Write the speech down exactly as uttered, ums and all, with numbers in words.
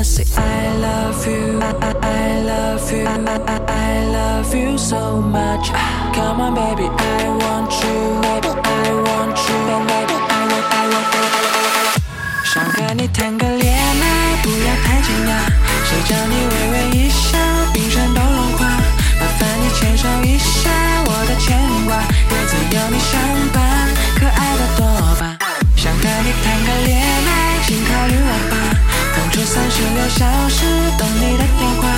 wanna say I love you, I, I, I love you, I, I, I love you so much. Come on baby, I want you, baby, I want you, baby, I want, I want, I want. 想和你谈个恋爱，不要太惊讶，谁叫你微微一笑，冰山都融化。麻烦你牵手一下，我的牵挂，日子有你相伴，可爱的多吧。想和你谈个恋爱，请考虑我吧。空出三十六小时等你的电话。